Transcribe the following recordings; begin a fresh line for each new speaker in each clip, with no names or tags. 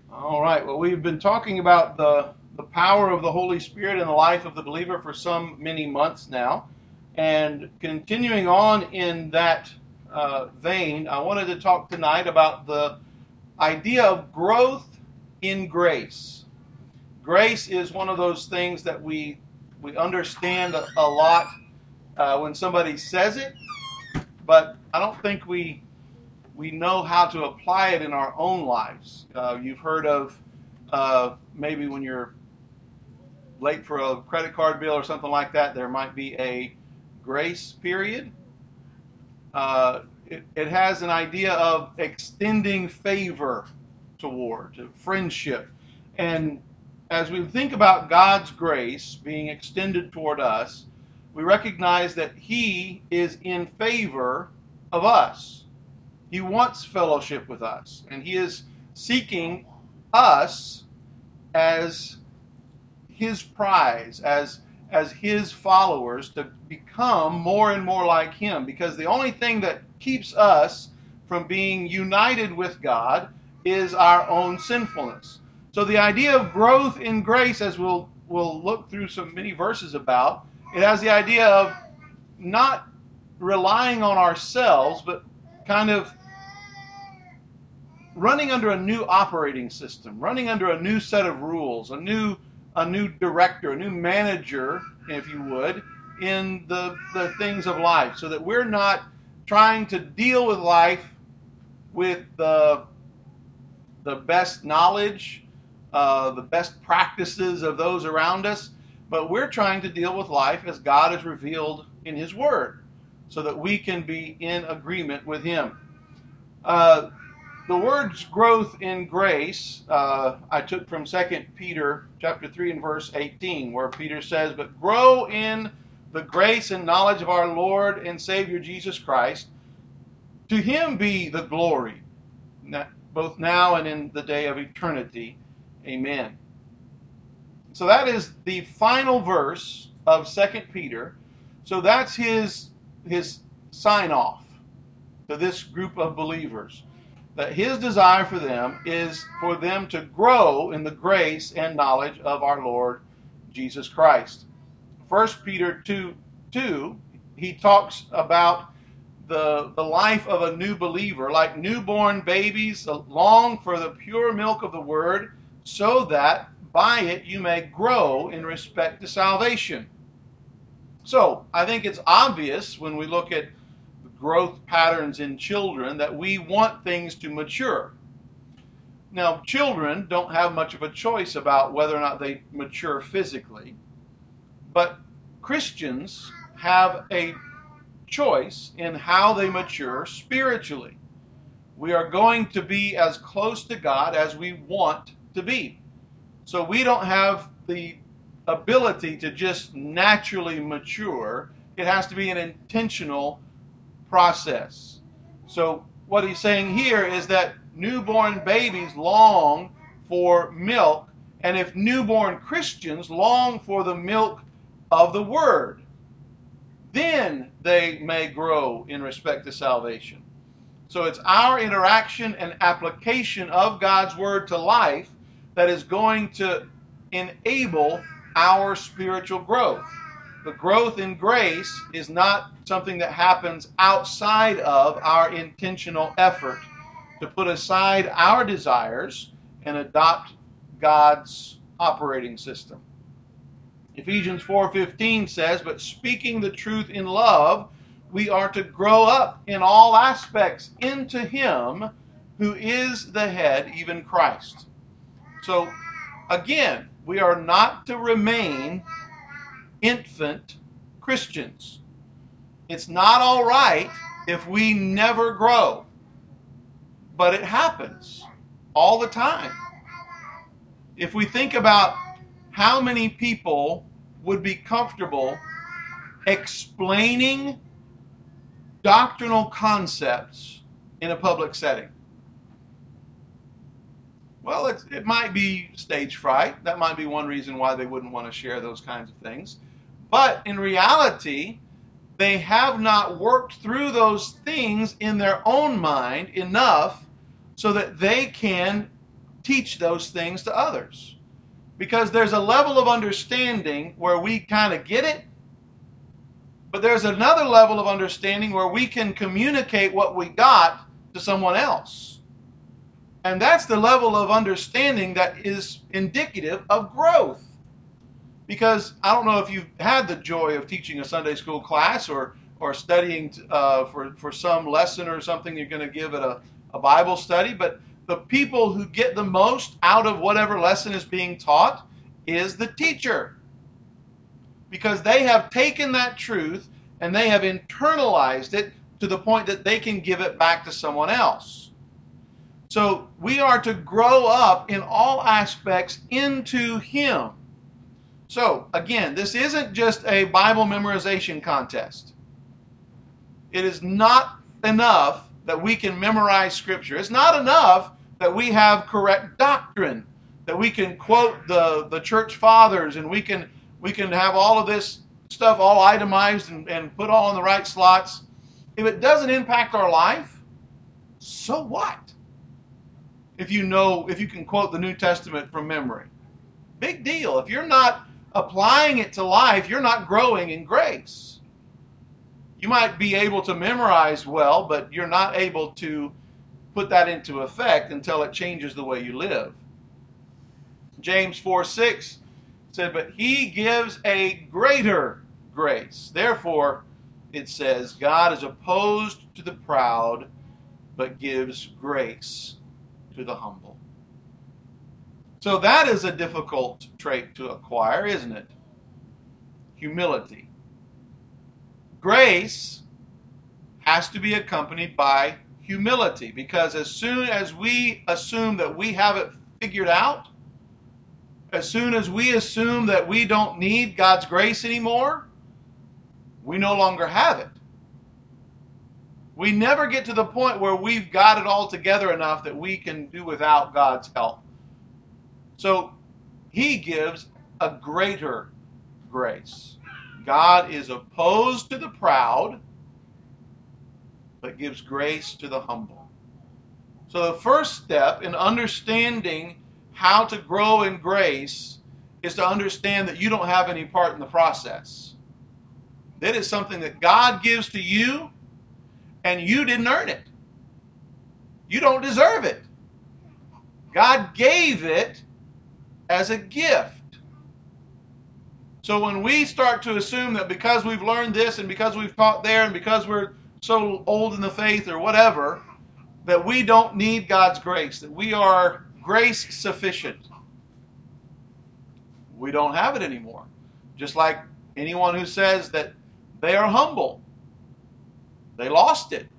All right. Well, we've been talking about the power of the Holy Spirit in the life of the believer for some many months now. And continuing on in that vein, I wanted to talk tonight about the idea of growth in grace. Grace is one of those things that we understand a lot when somebody says it, but I don't think we know how to apply it in our own lives. You've heard of maybe when you're late for a credit card bill or something like that, there might be a grace period. It has an idea of extending favor toward friendship. And as we think about God's grace being extended toward us, we recognize that He is in favor of us. He wants fellowship with us, and He is seeking us as His prize, as His followers, to become more and more like Him, because the only thing that keeps us from being united with God is our own sinfulness. So the idea of growth in grace, as we'll look through some many verses about, it has the idea of not relying on ourselves, but kind of running under a new operating system, running under a new set of rules, a new director, a new manager, if you would, in the things of life, so that we're not trying to deal with life with the best knowledge, the best practices of those around us, but we're trying to deal with life as God has revealed in His Word, so that we can be in agreement with Him. The words growth in grace I took from 2 Peter chapter 3 and verse 18, where Peter says, "But grow in the grace and knowledge of our Lord and Savior Jesus Christ. To Him be the glory, both now and in the day of eternity. Amen." So that is the final verse of 2 Peter. So that's his sign-off to this group of believers, that his desire for them is for them to grow in the grace and knowledge of our Lord Jesus Christ. 1 Peter 2:2, he talks about the life of a new believer, like newborn babies long for the pure milk of the word, so that by it you may grow in respect to salvation. So I think it's obvious when we look at growth patterns in children that we want things to mature. Now, children don't have much of a choice about whether or not they mature physically, but Christians have a choice in how they mature spiritually. We are going to be as close to God as we want to be. So we don't have the ability to just naturally mature. It has to be an intentional process. So what he's saying here is that newborn babies long for milk, and if newborn Christians long for the milk of the Word, then they may grow in respect to salvation. So it's our interaction and application of God's Word to life that is going to enable our spiritual growth. The growth in grace is not something that happens outside of our intentional effort to put aside our desires and adopt God's operating system. Ephesians 4:15 says, "But speaking the truth in love, we are to grow up in all aspects into Him who is the head, even Christ." So again, we are not to remain infant Christians. It's not all right if we never grow, but it happens all the time. If we think about how many people would be comfortable explaining doctrinal concepts in a public setting. Well, it might be stage fright. That might be one reason why they wouldn't want to share those kinds of things. But in reality, they have not worked through those things in their own mind enough so that they can teach those things to others. Because there's a level of understanding where we kind of get it, but there's another level of understanding where we can communicate what we got to someone else. And that's the level of understanding that is indicative of growth. Because I don't know if you've had the joy of teaching a Sunday school class or studying for some lesson or something you're going to give at a Bible study, but the people who get the most out of whatever lesson is being taught is the teacher. Because they have taken that truth and they have internalized it to the point that they can give it back to someone else. So we are to grow up in all aspects into Him. So again, this isn't just a Bible memorization contest. It is not enough that we can memorize Scripture. It's not enough that we have correct doctrine, that we can quote the church fathers, and we can have all of this stuff all itemized and put all in the right slots. If it doesn't impact our life, so what? If you can quote the New Testament from memory. Big deal. If you're not applying it to life, you're not growing in grace. You might be able to memorize well, but you're not able to put that into effect until it changes the way you live. James 4:6 said, but He gives a greater grace. Therefore, it says, God is opposed to the proud, but gives grace to the humble. So that is a difficult trait to acquire, isn't it? Humility. Grace has to be accompanied by humility, because as soon as we assume that we have it figured out, as soon as we assume that we don't need God's grace anymore, we no longer have it. We never get to the point where we've got it all together enough that we can do without God's help. So He gives a greater grace. God is opposed to the proud, but gives grace to the humble. So the first step in understanding how to grow in grace is to understand that you don't have any part in the process. That is something that God gives to you, and you didn't earn it. You don't deserve it. God gave it as a gift. So when we start to assume that because we've learned this and because we've taught there and because we're so old in the faith or whatever, that we don't need God's grace, that we are grace sufficient, we don't have it anymore. Just like anyone who says that they are humble, they lost it.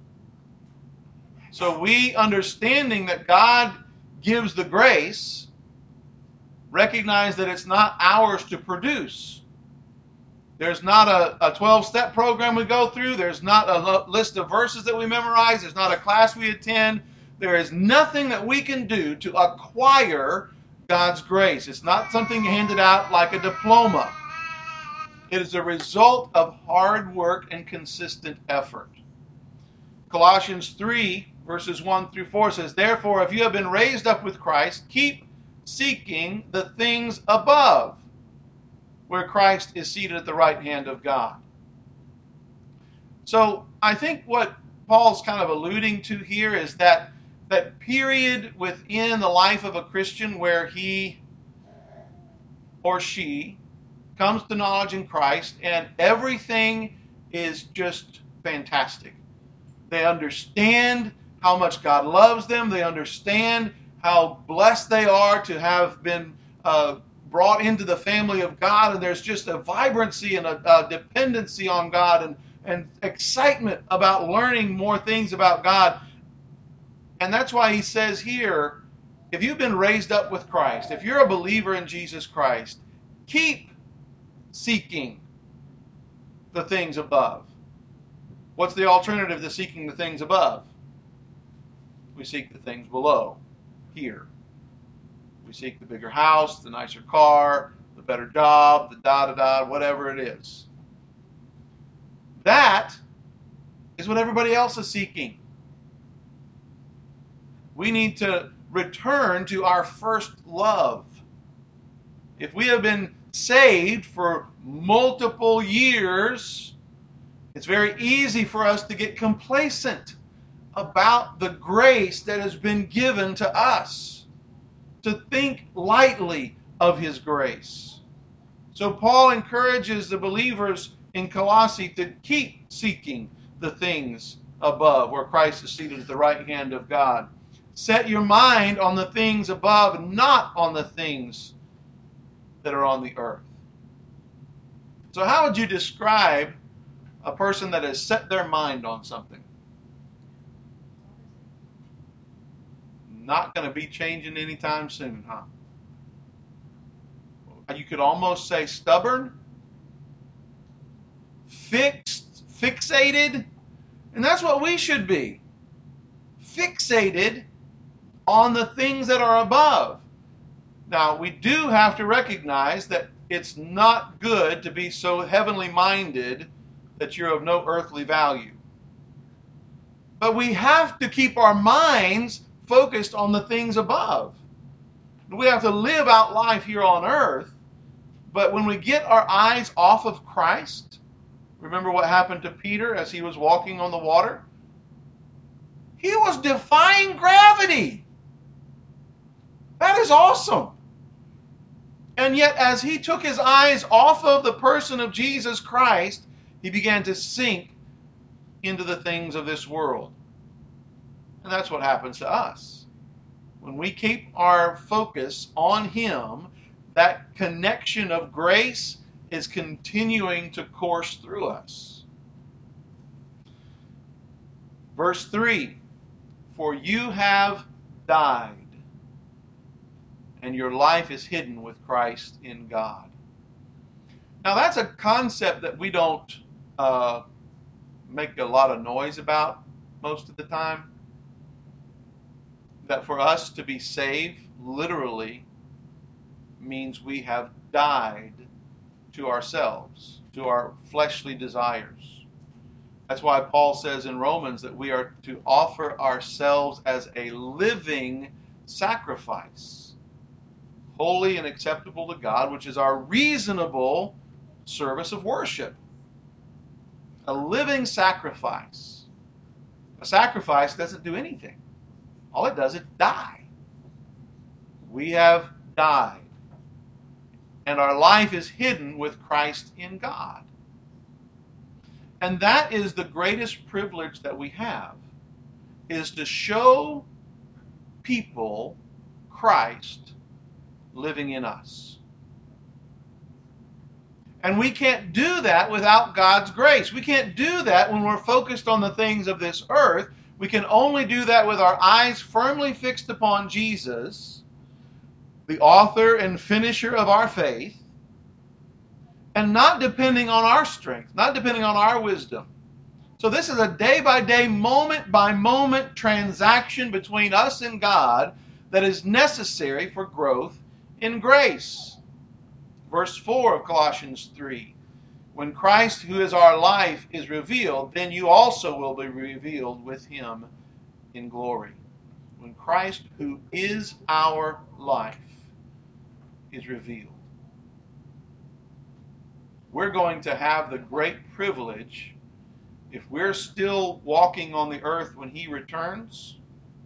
So we, understanding that God gives the grace, recognize that it's not ours to produce. There's not a 12-step program we go through. There's not a list of verses that we memorize. There's not a class we attend. There is nothing that we can do to acquire God's grace. It's not something handed out like a diploma. It is a result of hard work and consistent effort. Colossians 3, verses 1 through 4 says, therefore, if you have been raised up with Christ, keep seeking the things above, where Christ is seated at the right hand of God. So I think what Paul's kind of alluding to here is that period within the life of a Christian where he or she comes to knowledge in Christ and everything is just fantastic. They understand how much God loves them. They understand how blessed they are to have been brought into the family of God, and there's just a vibrancy and a dependency on God and excitement about learning more things about God. And that's why he says here, if you've been raised up with Christ, if you're a believer in Jesus Christ, keep seeking the things above. What's the alternative to seeking the things above? We seek the things below, here. We seek the bigger house, the nicer car, the better job, the da-da-da, whatever it is. That is what everybody else is seeking. We need to return to our first love. If we have been saved for multiple years, it's very easy for us to get complacent about the grace that has been given to us, to think lightly of His grace. So Paul encourages the believers in Colossae to keep seeking the things above, where Christ is seated at the right hand of God. Set your mind on the things above, not on the things that are on the earth. So how would you describe a person that has set their mind on something? Not going to be changing anytime soon, huh? You could almost say stubborn, fixated, and that's what we should be. Fixated on the things that are above. Now, we do have to recognize that it's not good to be so heavenly minded that you're of no earthly value. But we have to keep our minds focused on the things above. We have to live out life here on earth, but when we get our eyes off of Christ, remember what happened to Peter as he was walking on the water? He was defying gravity. That is awesome. And yet, as he took his eyes off of the person of Jesus Christ, he began to sink into the things of this world. And that's what happens to us. When we keep our focus on Him, that connection of grace is continuing to course through us. Verse 3, for you have died, and your life is hidden with Christ in God. Now that's a concept that we don't make a lot of noise about most of the time. That for us to be saved literally means we have died to ourselves, to our fleshly desires. That's why Paul says in Romans that we are to offer ourselves as a living sacrifice, holy and acceptable to God, which is our reasonable service of worship. A living sacrifice. A sacrifice doesn't do anything. All it does is die. We have died. And our life is hidden with Christ in God. And that is the greatest privilege that we have, is to show people Christ living in us. And we can't do that without God's grace. We can't do that when we're focused on the things of this earth. We can only do that with our eyes firmly fixed upon Jesus, the author and finisher of our faith, and not depending on our strength, not depending on our wisdom. So this is a day-by-day, moment-by-moment transaction between us and God that is necessary for growth in grace. Verse 4 of Colossians 3, when Christ, who is our life, is revealed, then you also will be revealed with Him in glory. When Christ, who is our life, is revealed. We're going to have the great privilege, if we're still walking on the earth when He returns,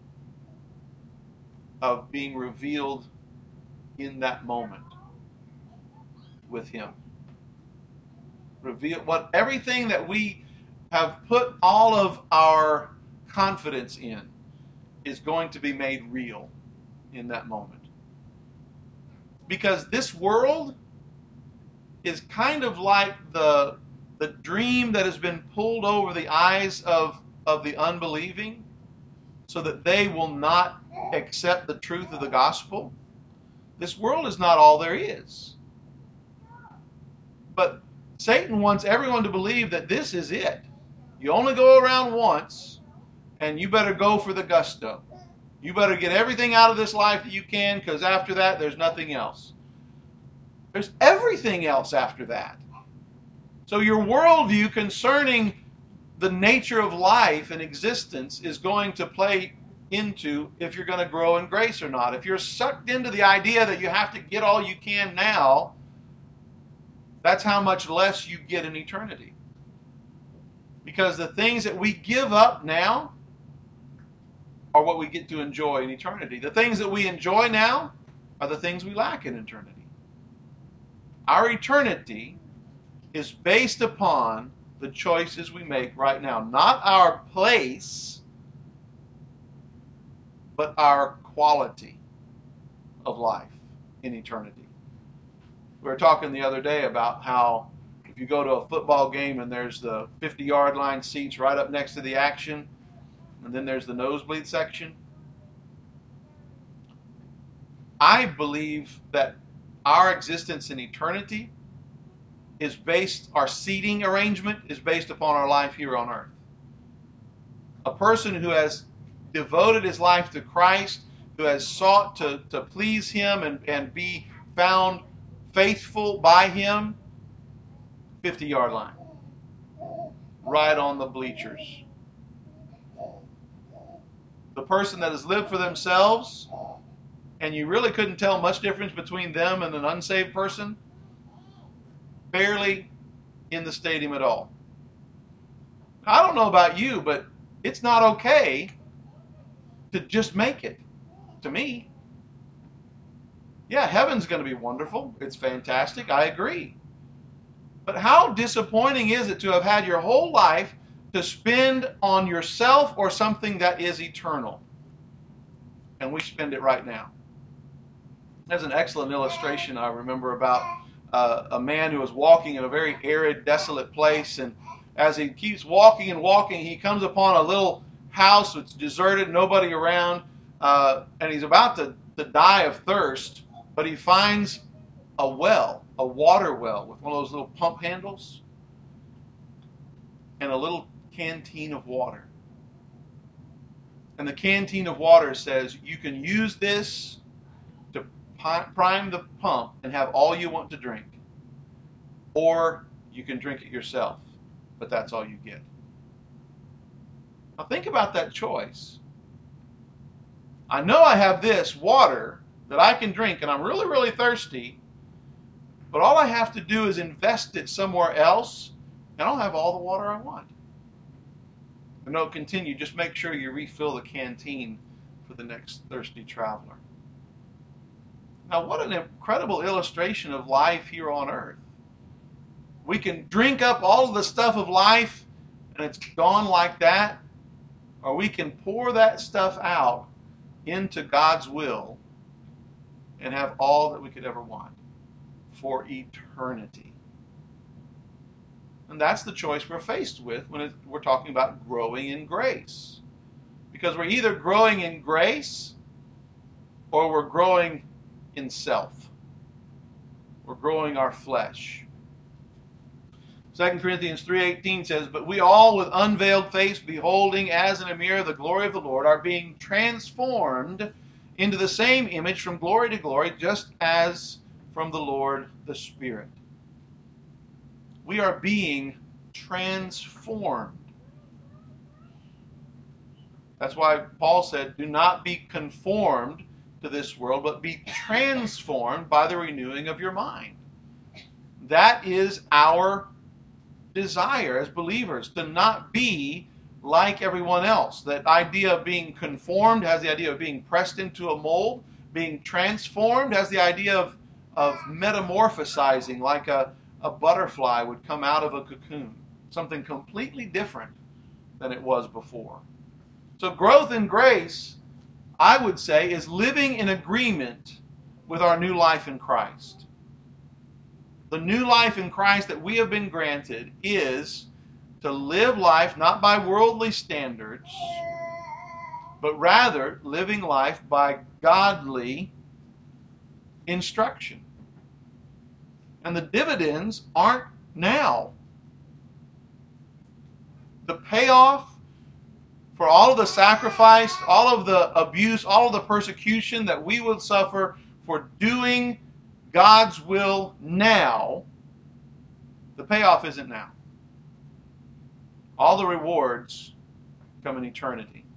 of being revealed in that moment with Him. Reveal everything that we have put all of our confidence in is going to be made real in that moment. Because this world is kind of like the dream that has been pulled over the eyes of the unbelieving so that they will not accept the truth of the gospel. This world is not all there is. But Satan wants everyone to believe that this is it. You only go around once, and you better go for the gusto. You better get everything out of this life that you can, because after that, there's nothing else. There's everything else after that. So your worldview concerning the nature of life and existence is going to play into if you're going to grow in grace or not. If you're sucked into the idea that you have to get all you can now, that's how much less you get in eternity. Because the things that we give up now are what we get to enjoy in eternity. The things that we enjoy now are the things we lack in eternity. Our eternity is based upon the choices we make right now. Not our place, but our quality of life in eternity. We were talking the other day about how if you go to a football game and there's the 50-yard line seats right up next to the action, and then there's the nosebleed section. I believe that our existence in eternity is based, our seating arrangement is based upon our life here on earth. A person who has devoted his life to Christ, who has sought to please Him and be found faithful by Him, 50-yard line, right on the bleachers. The person that has lived for themselves, and you really couldn't tell much difference between them and an unsaved person, barely in the stadium at all. I don't know about you, but it's not okay to just make it, to me. Yeah, heaven's going to be wonderful. It's fantastic. I agree. But how disappointing is it to have had your whole life to spend on yourself or something that is eternal? And we spend it right now. There's an excellent illustration I remember about a man who was walking in a very arid, desolate place, and as he keeps walking and walking, he comes upon a little house that's deserted, nobody around, and he's about to die of thirst, but he finds a well, a water well with one of those little pump handles and a little canteen of water. And the canteen of water says, you can use this to prime the pump and have all you want to drink. Or you can drink it yourself, but that's all you get. Now think about that choice. I know I have this water that I can drink and I'm really, really thirsty, but all I have to do is invest it somewhere else and I'll have all the water I want. And no, continue. Just make sure you refill the canteen for the next thirsty traveler. Now, what an incredible illustration of life here on earth. We can drink up all of the stuff of life and it's gone like that, or we can pour that stuff out into God's will and have all that we could ever want for eternity. And that's the choice we're faced with when we're talking about growing in grace. Because we're either growing in grace or we're growing in self. We're growing our flesh. 2 Corinthians 3:18 says, but we all with unveiled face, beholding as in a mirror the glory of the Lord, are being transformed into the same image from glory to glory, just as from the Lord the Spirit. We are being transformed. That's why Paul said, do not be conformed to this world, but be transformed by the renewing of your mind. That is our desire as believers, to not be like everyone else. That idea of being conformed has the idea of being pressed into a mold. Being transformed has the idea of metamorphosizing, like a butterfly would come out of a cocoon. Something completely different than it was before. So growth in grace, I would say, is living in agreement with our new life in Christ. The new life in Christ that we have been granted is to live life not by worldly standards, but rather living life by godly instruction. And the dividends aren't now. The payoff for all of the sacrifice, all of the abuse, all of the persecution that we will suffer for doing God's will now, the payoff isn't now. All the rewards come in eternity.